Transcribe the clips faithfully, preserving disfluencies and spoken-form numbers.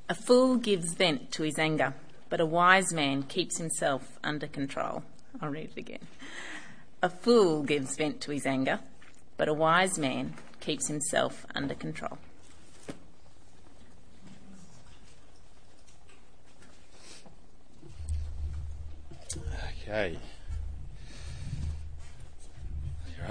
A fool gives vent to his anger, but a wise man keeps himself under control. I'll read it again. A fool gives vent to his anger, but a wise man keeps himself under control. Okay. Right.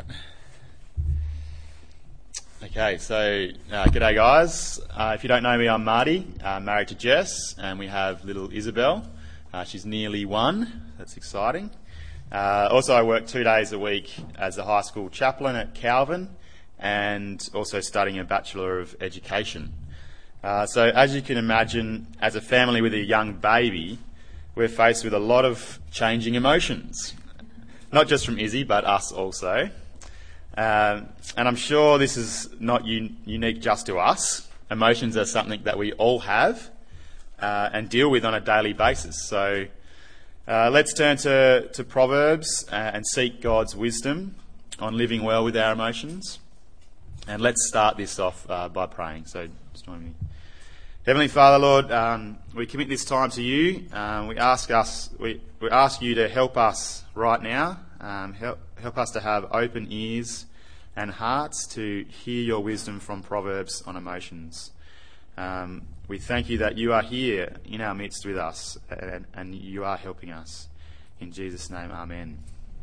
Okay, so uh, g'day guys. Uh, if you don't know me, I'm Marty, uh, married to Jess, and we have little Isabel. Uh, she's nearly one. That's exciting. Uh, also, I work two days a week as a high school chaplain at Calvin, and also studying a Bachelor of Education. Uh, so, as you can imagine, as a family with a young baby, we're faced with a lot of changing emotions, not just from Izzy, but us also. Um, and I'm sure this is not un- unique just to us. Emotions are something that we all have uh, and deal with on a daily basis. So uh, let's turn to, to Proverbs uh, and seek God's wisdom on living well with our emotions. And let's start this off uh, by praying. So just join me. Heavenly Father, Lord, um, we commit this time to you. Um, we ask us, we, we ask you to help us right now. Um, help, help us to have open ears and hearts to hear your wisdom from Proverbs on emotions. Um, we thank you that you are here in our midst with us, and, and you are helping us. In Jesus' name, amen.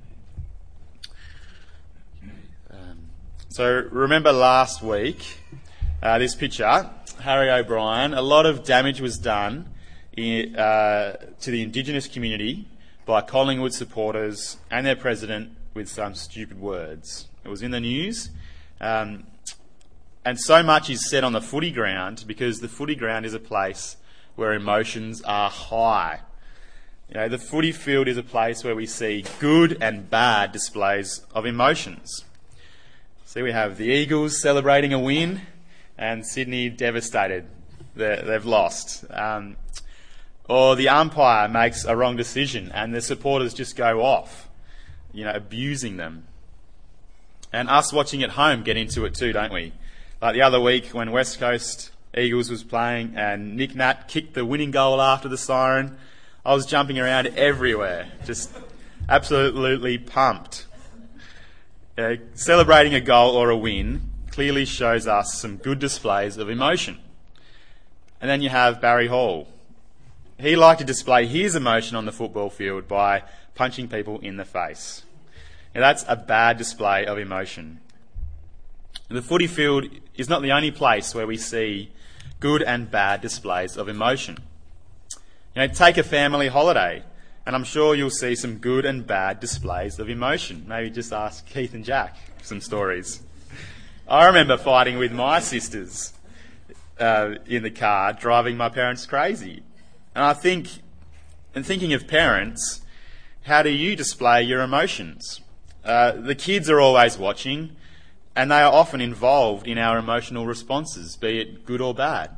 Um, so remember last week, uh, this picture, Harry O'Brien, a lot of damage was done in, uh, to the Indigenous community by Collingwood supporters and their president with some stupid words. It was in the news. Um, and so much is said on the footy ground because the footy ground is a place where emotions are high. You know, the footy field is a place where we see good and bad displays of emotions. See, we have the Eagles celebrating a win and Sydney devastated. They're, they've lost. Um, or the umpire makes a wrong decision and the supporters just go off, you know, abusing them. And us watching at home get into it too, don't we? Like the other week when West Coast Eagles was playing and Nick Nat kicked the winning goal after the siren, I was jumping around everywhere, just absolutely pumped. Uh, celebrating a goal or a win clearly shows us some good displays of emotion. And then you have Barry Hall. He liked to display his emotion on the football field by punching people in the face. Now that's a bad display of emotion. The footy field is not the only place where we see good and bad displays of emotion. You know, take a family holiday, and I'm sure you'll see some good and bad displays of emotion. Maybe just ask Keith and Jack some stories. I remember fighting with my sisters uh, in the car, driving my parents crazy. And I think, in thinking of parents, how do you display your emotions? Uh, the kids are always watching, and they are often involved in our emotional responses, be it good or bad.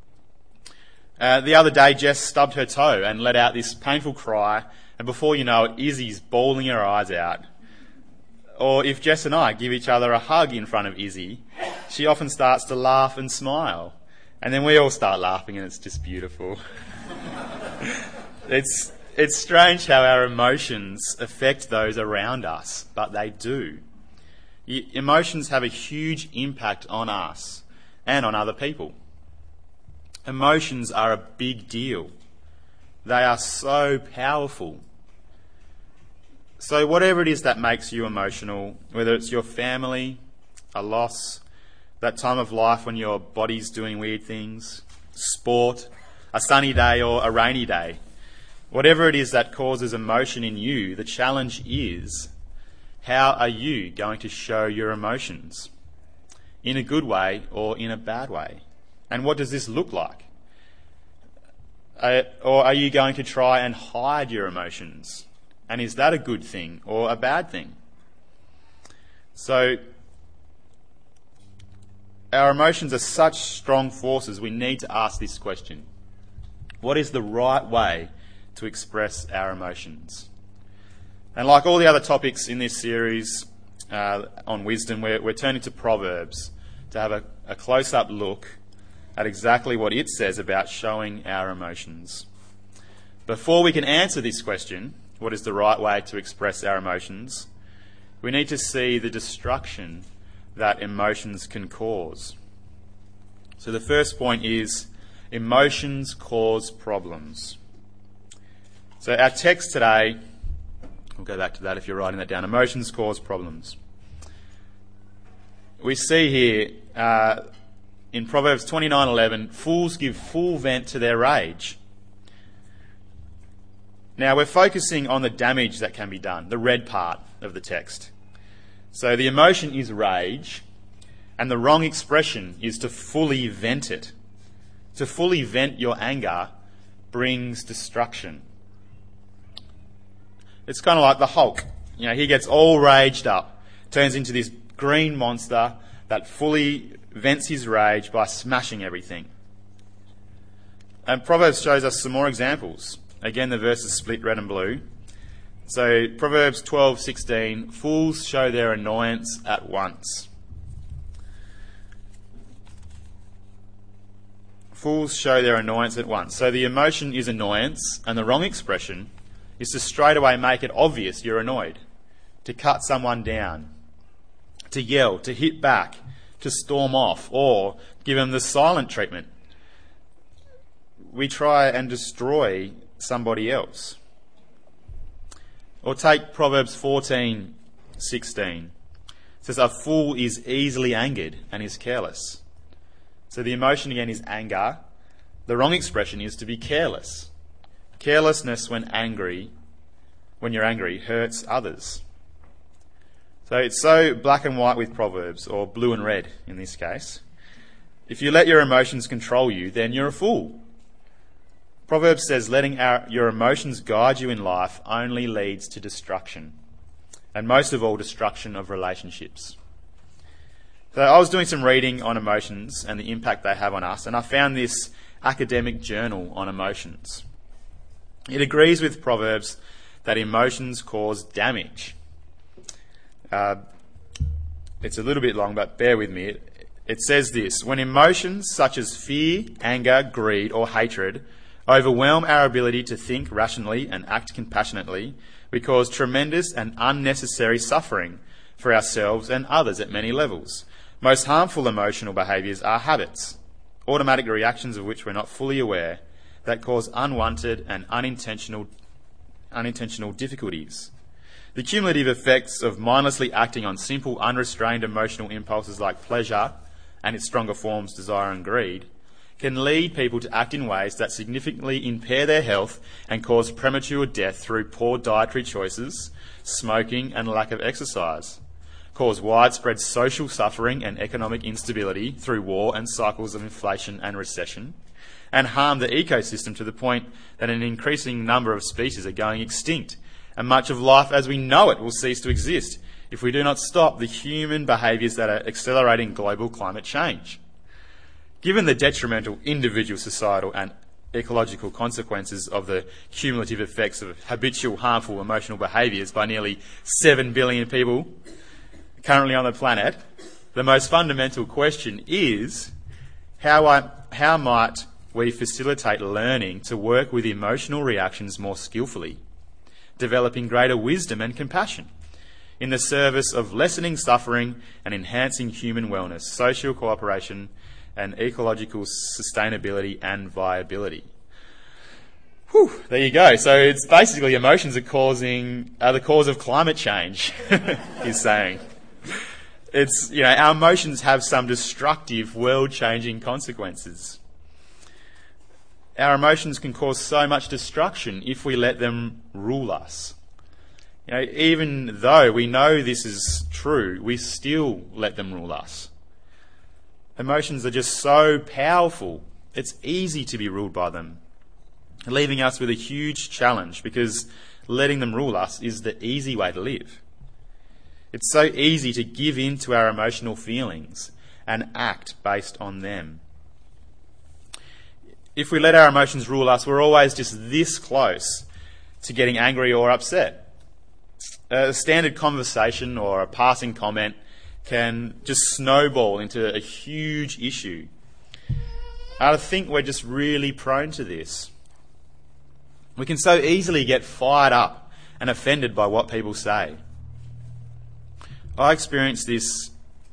Uh, the other day, Jess stubbed her toe and let out this painful cry, and before you know it, Izzy's bawling her eyes out. Or if Jess and I give each other a hug in front of Izzy, she often starts to laugh and smile. And then we all start laughing and it's just beautiful. it's it's strange how our emotions affect those around us, but they do. Emotions have a huge impact on us and on other people. Emotions are a big deal. They are so powerful. So whatever it is that makes you emotional, whether it's your family, a loss, that time of life when your body's doing weird things, sport, a sunny day or a rainy day, whatever it is that causes emotion in you, the challenge is, how are you going to show your emotions? In a good way or in a bad way? And what does this look like? Uh, or are you going to try and hide your emotions? And is that a good thing or a bad thing? So, our emotions are such strong forces, we need to ask this question. What is the right way to express our emotions? And like all the other topics in this series uh, on wisdom, we're, we're turning to Proverbs to have a, a close-up look at exactly what it says about showing our emotions. Before we can answer this question, what is the right way to express our emotions, we need to see the destruction that emotions can cause. So the first point is, emotions cause problems. So our text today, we'll go back to that if you're writing that down, emotions cause problems. We see here uh, in Proverbs twenty-nine eleven, fools give full vent to their rage. Now we're focusing on the damage that can be done, the red part of the text. So the emotion is rage, and the wrong expression is to fully vent it. To fully vent your anger brings destruction. It's kind of like the Hulk. You know, he gets all raged up, turns into this green monster that fully vents his rage by smashing everything. And Proverbs shows us some more examples. Again, the verses split red and blue. So Proverbs twelve sixteen, fools show their annoyance at once. Fools show their annoyance at once. So the emotion is annoyance, and the wrong expression is to straight away make it obvious you're annoyed, to cut someone down, to yell, to hit back, to storm off, or give them the silent treatment. We try and destroy somebody else. Or take Proverbs fourteen sixteen. It says, a fool is easily angered and is careless. So the emotion again is anger. The wrong expression is to be careless. Carelessness when angry, when you're angry, hurts others. So it's so black and white with Proverbs, or blue and red in this case. If you let your emotions control you, then you're a fool. Proverbs says letting our, your emotions guide you in life only leads to destruction. And most of all, destruction of relationships. So I was doing some reading on emotions and the impact they have on us, and I found this academic journal on emotions. It agrees with Proverbs that emotions cause damage. Uh, it's a little bit long, but bear with me. It, it says this: when emotions such as fear, anger, greed, or hatred overwhelm our ability to think rationally and act compassionately, we cause tremendous and unnecessary suffering for ourselves and others at many levels. Most harmful emotional behaviours are habits, automatic reactions of which we're not fully aware, that cause unwanted and unintentional, unintentional difficulties. The cumulative effects of mindlessly acting on simple, unrestrained emotional impulses like pleasure and its stronger forms, desire and greed, can lead people to act in ways that significantly impair their health and cause premature death through poor dietary choices, smoking and lack of exercise, cause widespread social suffering and economic instability through war and cycles of inflation and recession, and harm the ecosystem to the point that an increasing number of species are going extinct, and much of life as we know it will cease to exist if we do not stop the human behaviours that are accelerating global climate change. Given the detrimental individual, societal and ecological consequences of the cumulative effects of habitual harmful emotional behaviours by nearly seven billion people currently on the planet, the most fundamental question is how, I, how might we facilitate learning to work with emotional reactions more skillfully, developing greater wisdom and compassion in the service of lessening suffering and enhancing human wellness, social cooperation and ecological sustainability and viability. Whew, there you go. So it's basically emotions are causing are the cause of climate change, he's saying. It's, you know, our emotions have some destructive, world-changing consequences. Our emotions can cause so much destruction if we let them rule us. You know, even though we know this is true, we still let them rule us. Emotions are just so powerful. It's easy to be ruled by them, leaving us with a huge challenge because letting them rule us is the easy way to live. It's so easy to give in to our emotional feelings and act based on them. If we let our emotions rule us, we're always just this close to getting angry or upset. A standard conversation or a passing comment can just snowball into a huge issue. I think we're just really prone to this. We can so easily get fired up and offended by what people say. I experienced this.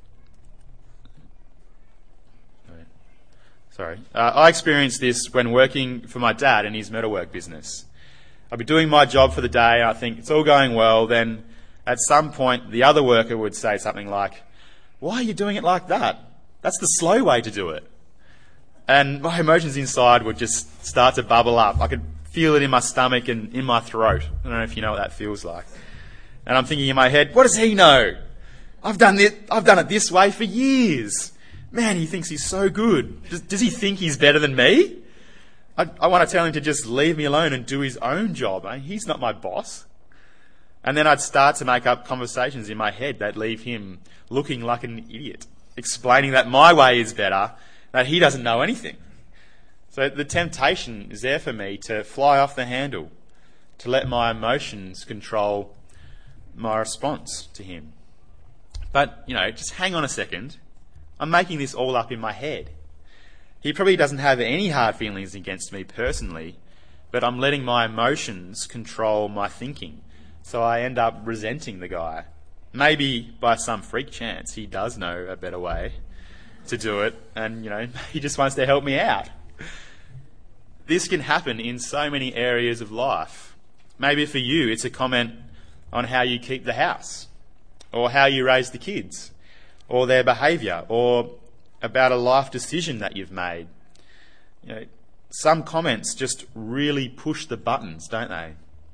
Sorry. Uh, I experienced this when working for my dad in his metalwork business. I'd be doing my job for the day, I think it's all going well, then at some point the other worker would say something like, "Why are you doing it like that? That's the slow way to do it." And my emotions inside would just start to bubble up. I could feel it in my stomach and in my throat. I don't know if you know what that feels like. And I'm thinking in my head, what does he know? I've done this, I've done it this way for years. Man, he thinks he's so good. Does, does he think he's better than me? I, I want to tell him to just leave me alone and do his own job. Eh? He's not my boss. And then I'd start to make up conversations in my head that leave him looking like an idiot, explaining that my way is better, that he doesn't know anything. So the temptation is there for me to fly off the handle, to let my emotions control my response to him. But, you know, just hang on a second. I'm making this all up in my head. He probably doesn't have any hard feelings against me personally, but I'm letting my emotions control my thinking. So I end up resenting the guy. Maybe by some freak chance he does know a better way to do it, and, you know, he just wants to help me out. This can happen in so many areas of life. Maybe for you it's a comment on how you keep the house, or how you raise the kids, or their behaviour, or about a life decision that you've made. You know, some comments just really push the buttons, don't they?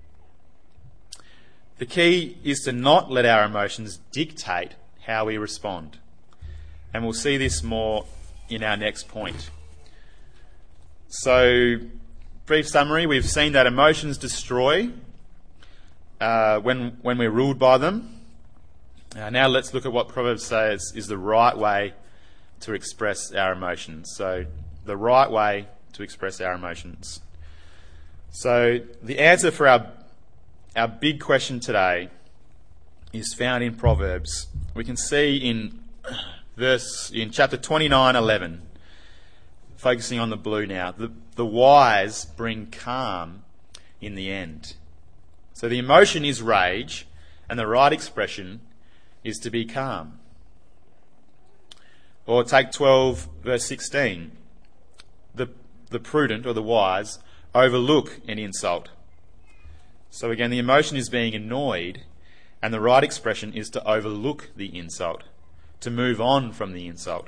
The key is to not let our emotions dictate how we respond. And we'll see this more in our next point. So, brief summary, we've seen that emotions destroy uh, when, when we're ruled by them. Uh, now let's look at what Proverbs says is the right way to express our emotions. So, the right way to express our emotions. So, the answer for our our big question today is found in Proverbs. We can see in verse in chapter twenty-nine eleven, focusing on the blue now, the, the wise bring calm in the end. So the emotion is rage, and the right expression is to be calm. Or take twelve verse sixteen. The, the prudent or the wise overlook an insult. So again, the emotion is being annoyed, and the right expression is to overlook the insult, to move on from the insult.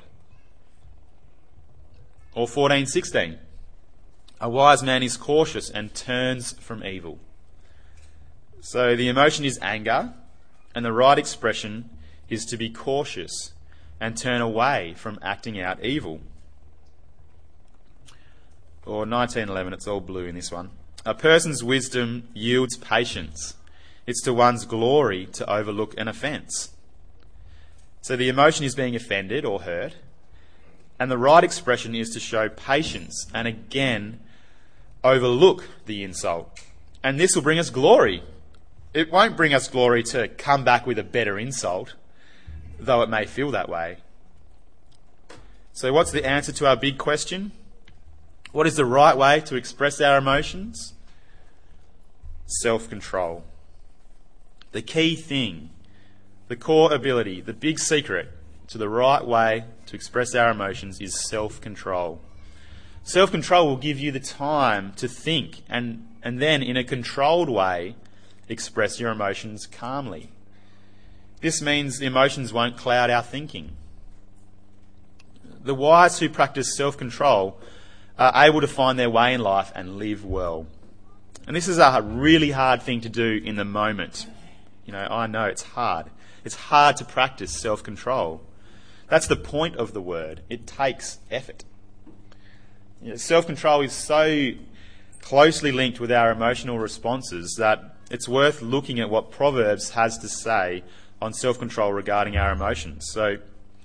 Or fourteen sixteen. A wise man is cautious and turns from evil. So the emotion is anger, and the right expression is to be cautious and turn away from acting out evil. Or nineteen eleven, it's all blue in this one. A person's wisdom yields patience. It's to one's glory to overlook an offence. So the emotion is being offended or hurt, and the right expression is to show patience and again overlook the insult. And this will bring us glory. It won't bring us glory to come back with a better insult, though it may feel that way. So what's the answer to our big question? What is the right way to express our emotions? Self-control. The key thing, the core ability, the big secret to the right way to express our emotions is self-control. Self-control will give you the time to think and, and then in a controlled way express your emotions calmly. This means the emotions won't cloud our thinking. The wise who practice self-control are able to find their way in life and live well. And this is a really hard thing to do in the moment. You know, I know it's hard. It's hard to practice self-control. That's the point of the word. It takes effort. You know, self-control is so closely linked with our emotional responses that it's worth looking at what Proverbs has to say on self-control regarding our emotions. So,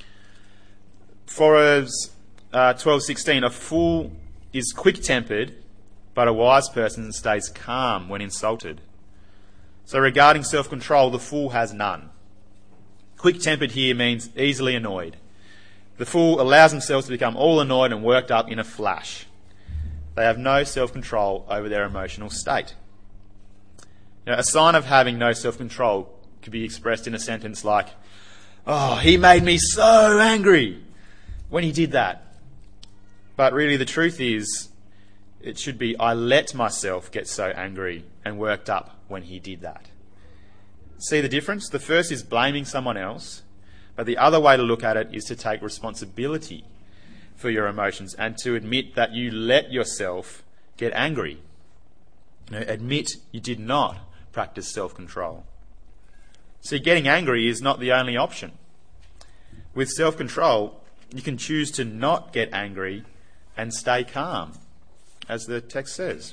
Proverbs uh, twelve sixteen, a fool is quick-tempered, but a wise person stays calm when insulted. So regarding self-control, the fool has none. Quick-tempered here means easily annoyed. The fool allows themselves to become all annoyed and worked up in a flash. They have no self-control over their emotional state. Now, a sign of having no self-control could be expressed in a sentence like, "Oh, he made me so angry when he did that." But really the truth is, it should be, "I let myself get so angry and worked up when he did that." See the difference? The first is blaming someone else, but the other way to look at it is to take responsibility for your emotions and to admit that you let yourself get angry. You know, admit you did not practice self-control. See, getting angry is not the only option. With self-control, you can choose to not get angry and stay calm, as the text says.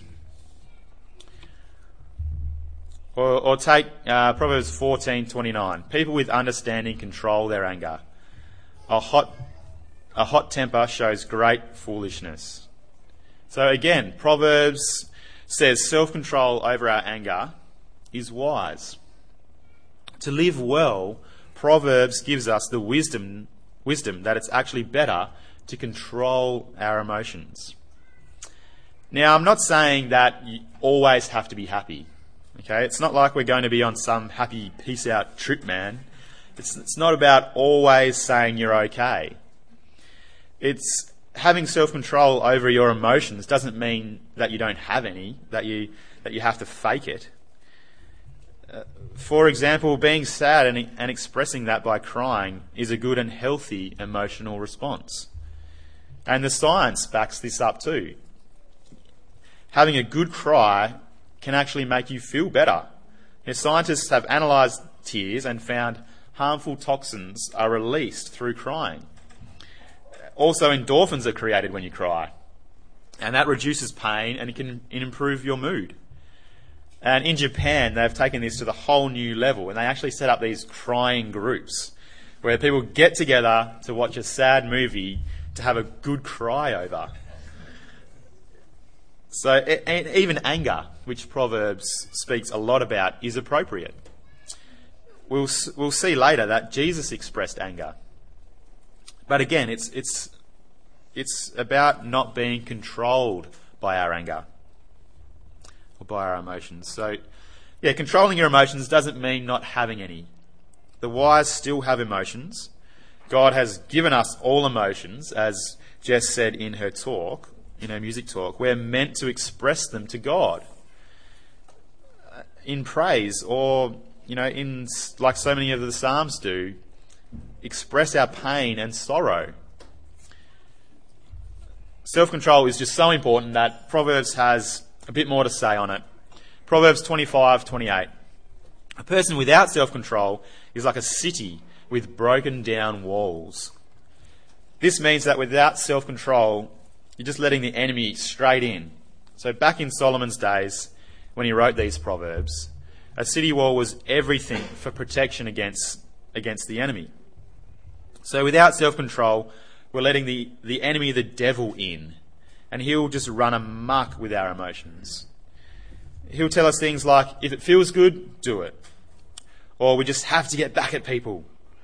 Or, or take uh, Proverbs fourteen twenty-nine. People with understanding control their anger. A hot, a hot temper shows great foolishness. So again, Proverbs says self-control over our anger is wise. To live well, Proverbs gives us the wisdom, wisdom that it's actually better to control our emotions. Now, I'm not saying that you always have to be happy. Okay, it's not like we're going to be on some happy peace out trip, man. It's, it's not about always saying you're okay. It's having self-control over your emotions doesn't mean that you don't have any, that you that you have to fake it. Uh, for example, being sad and, and expressing that by crying is a good and healthy emotional response. And the science backs this up too. Having a good cry can actually make you feel better. You know, scientists have analysed tears and found harmful toxins are released through crying. Also, endorphins are created when you cry, and that reduces pain and it can improve your mood. And in Japan, they've taken this to the whole new level, and they actually set up these crying groups where people get together to watch a sad movie to have a good cry over. So and even anger, which Proverbs speaks a lot about, is appropriate. We'll we'll see later that Jesus expressed anger. But again, it's it's it's about not being controlled by our anger or by our emotions. So, yeah, controlling your emotions doesn't mean not having any. The wise still have emotions. God has given us all emotions, as Jess said in her talk, in her music talk. We're meant to express them to God in praise, or, you know, in like so many of the Psalms do, express our pain and sorrow. Self-control is just so important that Proverbs has a bit more to say on it. Proverbs twenty-five twenty-eight. A person without self-control is like a city with broken down walls. This means that without self-control, you're just letting the enemy straight in. So back in Solomon's days, when he wrote these Proverbs, a city wall was everything for protection against, against the enemy. So without self-control, we're letting the, the enemy, the devil, in. And he'll just run amok with our emotions. He'll tell us things like, if it feels good, do it. Or we just have to get back at people.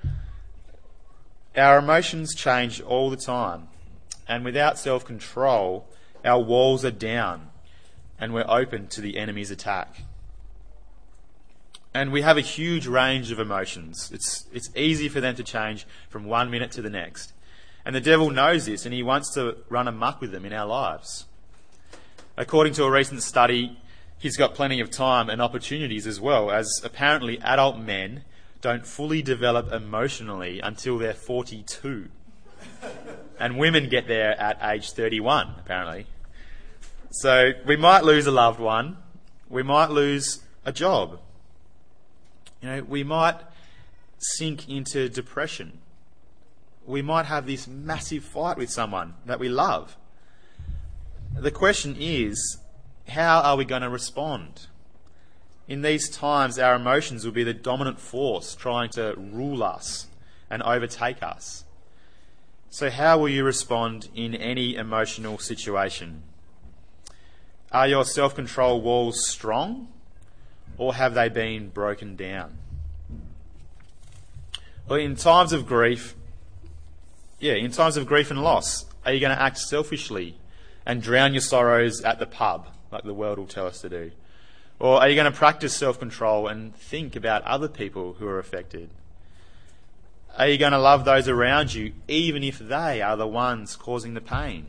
Our emotions change all the time. And without self-control, our walls are down and we're open to the enemy's attack. And we have a huge range of emotions. It's, it's easy for them to change from one minute to the next. And the devil knows this, and he wants to run amok with them in our lives. According to a recent study, he's got plenty of time and opportunities as well, as apparently adult men don't fully develop emotionally until they're forty-two. And women get there at age thirty-one, apparently. So we might lose a loved one. We might lose a job. You know, we might sink into depression. We might have this massive fight with someone that we love. The question is, how are we going to respond? In these times, our emotions will be the dominant force trying to rule us and overtake us. So how will you respond in any emotional situation? Are your self-control walls strong, or have they been broken down? Well, in times of grief, Yeah, in times of grief and loss, are you going to act selfishly and drown your sorrows at the pub, like the world will tell us to do? Or are you going to practice self-control and think about other people who are affected? Are you going to love those around you, even if they are the ones causing the pain?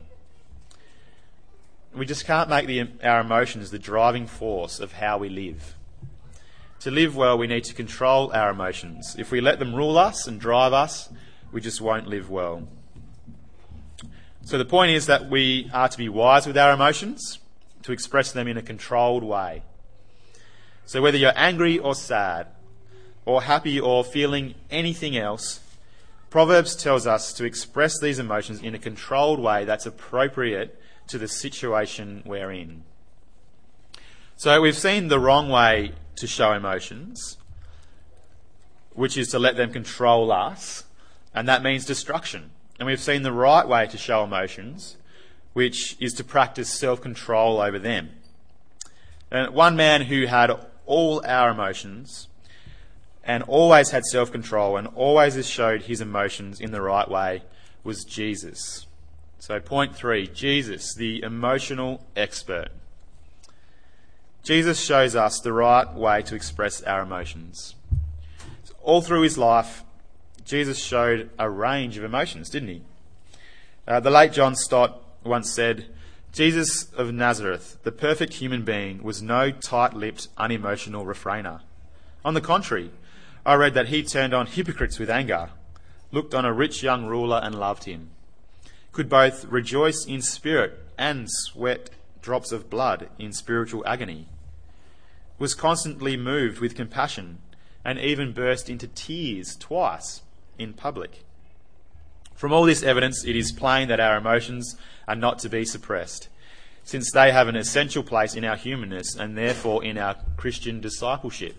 We just can't make the, our emotions the driving force of how we live. To live well, we need to control our emotions. If we let them rule us and drive us, we just won't live well. So the point is that we are to be wise with our emotions, to express them in a controlled way. So whether you're angry or sad, or happy or feeling anything else, Proverbs tells us to express these emotions in a controlled way that's appropriate to the situation we're in. So we've seen the wrong way to show emotions, which is to let them control us, and that means destruction. And we've seen the right way to show emotions, which is to practice self-control over them. And one man who had all our emotions and always had self-control and always showed his emotions in the right way was Jesus. So point three, Jesus, the emotional expert. Jesus shows us the right way to express our emotions. So all through his life, Jesus showed a range of emotions, didn't he? Uh, the late John Stott once said, Jesus of Nazareth, the perfect human being, was no tight-lipped, unemotional refrainer. On the contrary, I read that he turned on hypocrites with anger, looked on a rich young ruler and loved him, could both rejoice in spirit and sweat drops of blood in spiritual agony, was constantly moved with compassion and even burst into tears twice in public. From all this evidence, it is plain that our emotions are not to be suppressed, since they have an essential place in our humanness and therefore in our Christian discipleship.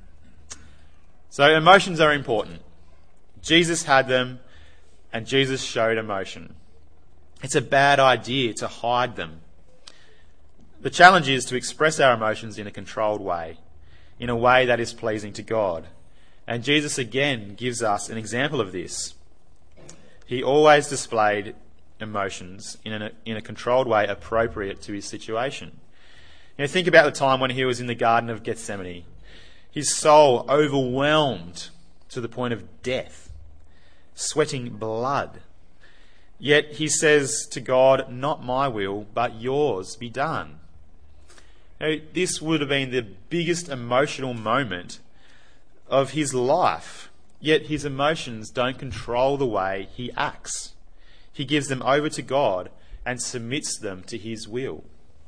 So emotions are important. Jesus had them, and Jesus showed emotion. It's a bad idea to hide them. The challenge is to express our emotions in a controlled way, in a way that is pleasing to God. And Jesus again gives us an example of this. He always displayed emotions in a, in a controlled way appropriate to his situation. You know, think about the time when he was in the Garden of Gethsemane. His soul overwhelmed to the point of death, sweating blood. Yet he says to God, "Not my will, but yours be done." Now, this would have been the biggest emotional moment of his life, yet his emotions don't control the way he acts. He gives them over to God and submits them to his will.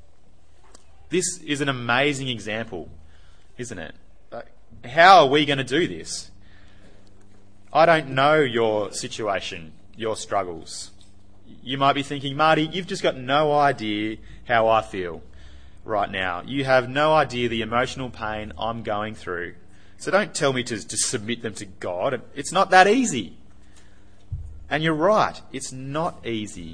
This is an amazing example, isn't it? How are we going to do this? I don't know your situation, your struggles. You might be thinking, Marty, you've just got no idea how I feel right now. You have no idea the emotional pain I'm going through. So don't tell me to, to submit them to God. It's not that easy. And you're right, it's not easy.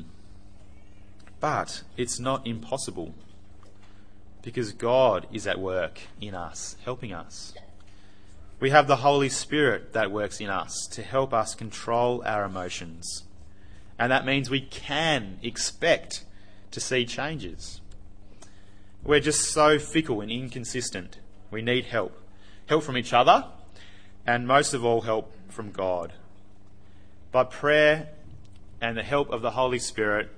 But it's not impossible. Because God is at work in us, helping us. We have the Holy Spirit that works in us to help us control our emotions. And that means we can expect to see changes. We're just so fickle and inconsistent. We need help. Help from each other, and most of all, help from God. By prayer and the help of the Holy Spirit,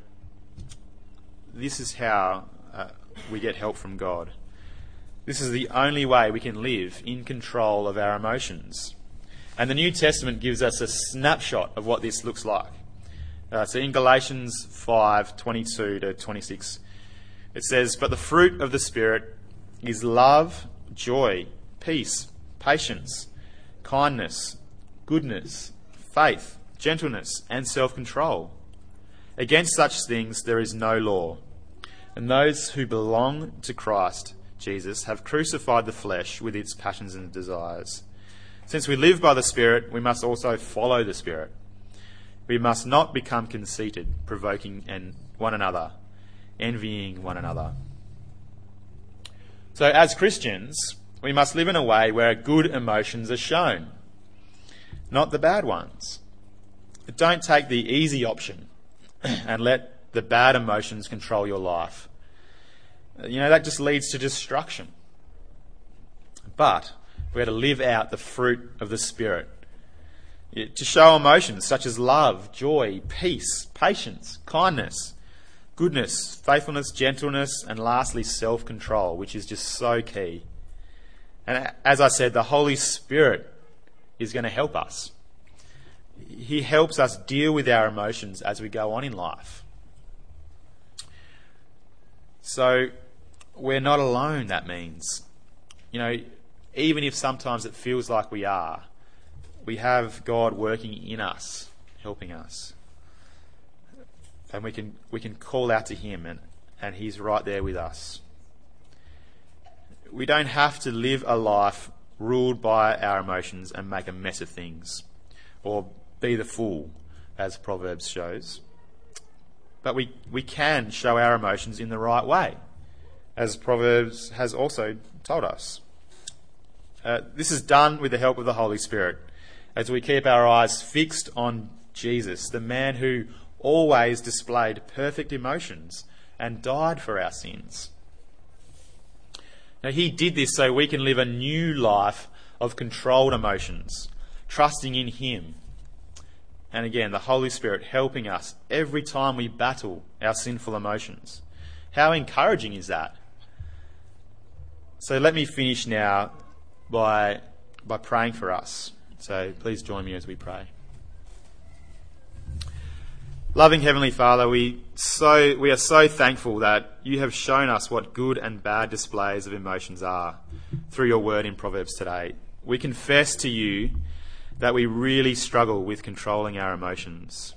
this is how uh, we get help from God. This is the only way we can live in control of our emotions. And the New Testament gives us a snapshot of what this looks like. Uh, so in Galatians five, twenty-two to twenty-six, it says, "But the fruit of the Spirit is love, joy, peace, patience, kindness, goodness, faith, gentleness, and self-control. Against such things there is no law. And those who belong to Christ Jesus have crucified the flesh with its passions and desires. Since we live by the Spirit, we must also follow the Spirit. We must not become conceited, provoking and one another, envying one another." So as Christians, we must live in a way where good emotions are shown, not the bad ones. Don't take the easy option and let the bad emotions control your life. You know, that just leads to destruction. But we're to live out the fruit of the Spirit, to show emotions such as love, joy, peace, patience, kindness, goodness, faithfulness, gentleness, and lastly, self-control, which is just so key. And as I said, the Holy Spirit is going to help us. He helps us deal with our emotions as we go on in life. So we're not alone, that means. You know, even if sometimes it feels like we are, we have God working in us, helping us. And we can we can call out to him, and, and he's right there with us. We don't have to live a life ruled by our emotions and make a mess of things, or be the fool, as Proverbs shows. But we, we can show our emotions in the right way, as Proverbs has also told us. Uh, this is done with the help of the Holy Spirit, as we keep our eyes fixed on Jesus, the man who always displayed perfect emotions and died for our sins. Now, he did this so we can live a new life of controlled emotions, trusting in him. And again, the Holy Spirit helping us every time we battle our sinful emotions. How encouraging is that? So let me finish now by, by praying for us. So please join me as we pray. Loving Heavenly Father, we so we are so thankful that you have shown us what good and bad displays of emotions are through your word in Proverbs today. We confess to you that we really struggle with controlling our emotions.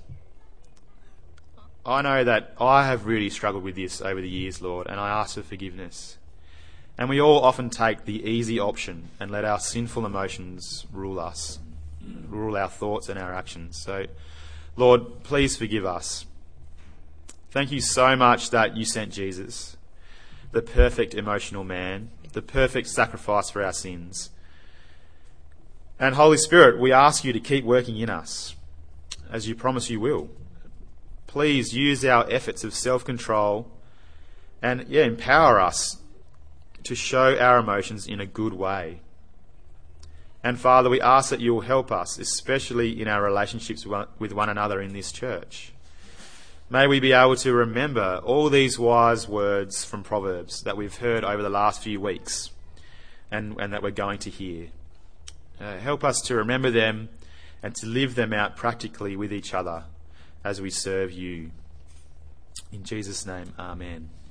I know that I have really struggled with this over the years, Lord, and I ask for forgiveness. And we all often take the easy option and let our sinful emotions rule us, rule our thoughts and our actions. So, Lord, please forgive us. Thank you so much that you sent Jesus, the perfect emotional man, the perfect sacrifice for our sins. And Holy Spirit, we ask you to keep working in us, as you promise you will. Please use our efforts of self-control and yeah, empower us to show our emotions in a good way. And Father, we ask that you will help us, especially in our relationships with one another in this church. May we be able to remember all these wise words from Proverbs that we've heard over the last few weeks and, and that we're going to hear. Uh, help us to remember them and to live them out practically with each other as we serve you. In Jesus' name, amen.